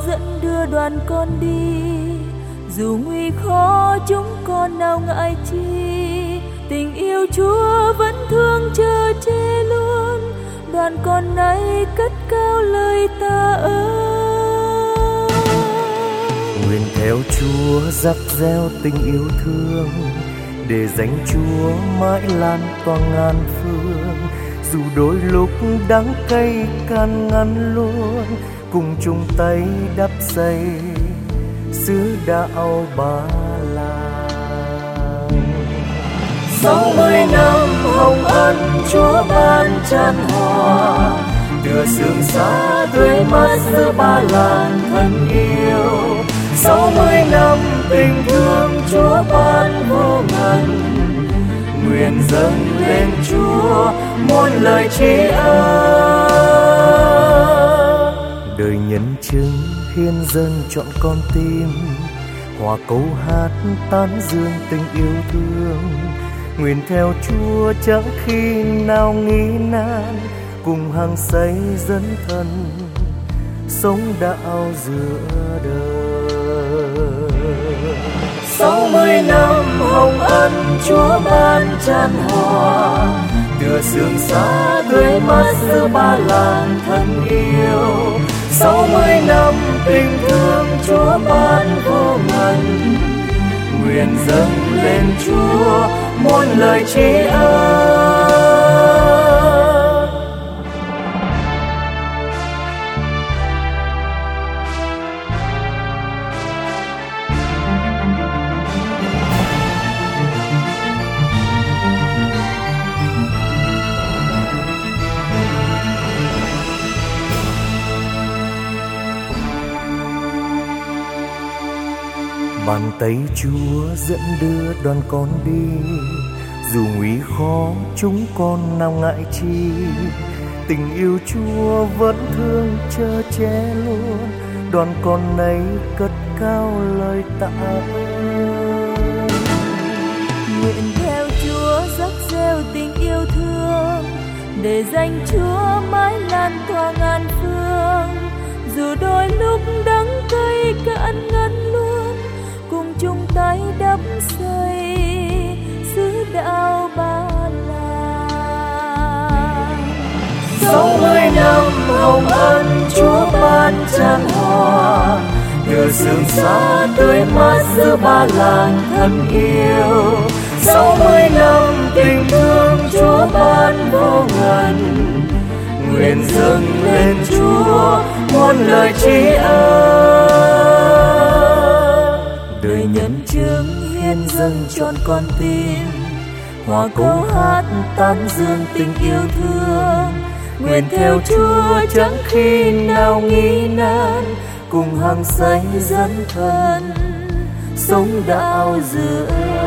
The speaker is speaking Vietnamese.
dẫn đưa đoàn con đi, dù nguy khó chúng con nào ngại chi, tình yêu Chúa vẫn thương chở che luôn, đoàn con nay cất cao lời tạ ơn. Nguyện theo Chúa dắt gieo tình yêu thương, để danh Chúa mãi lan tỏa ngàn phương, dù đôi lúc đắng cay can ngăn luôn, cùng chung tay đắp xây xứ đạo Ba Lan. 60 năm hồng ân Chúa ban tràn hòa, tựa sương xa tươi mát xứ Ba Lan thân yêu. 60 năm tình thương Chúa ban vô ngần, nguyện dâng lên Chúa muôn lời tri ân. Đời nhân chứng hiến dâng trọn con tim, hòa câu hát tán dương tình yêu thương. Nguyện theo Chúa chẳng khi nào nghi nan, cùng hàng xây dấn thân sống đạo giữa đời. 60 năm hồng ân Chúa ban tràn hòa, tựa sương xa tươi mát xứ Ba Lan thân yêu. 60 năm tình thương Chúa ban vô ngần, nguyện dâng lên Chúa muôn lời tri ân. Bàn tay Chúa dẫn đưa đoàn con đi, dù nguy khó chúng con nào ngại chi, tình yêu Chúa vẫn thương chở che luôn, đoàn con này cất cao lời tạ ơn. Nguyện theo Chúa dắt gieo tình yêu thương, để danh Chúa mãi lan tỏa ngàn phương, dù đôi lúc đắng cay cạn ngăn luôn, cùng chung tay đắp xây xứ đạo Ba Lan. 60 năm hồng ân Chúa ban tràn hòa, tựa sương xa tươi mát xứ Ba Lan thân yêu. 60 năm tình thương Chúa ban vô ngần, nguyện dâng lên Chúa muôn lời tri ân. Đời nhân chứng hiến dâng trọn con tim, hòa câu hát tán dương tình yêu thương. Nguyện theo Chúa chẳng khi nào nghi nan, cùng hàng xây dấn thân sống đạo giữa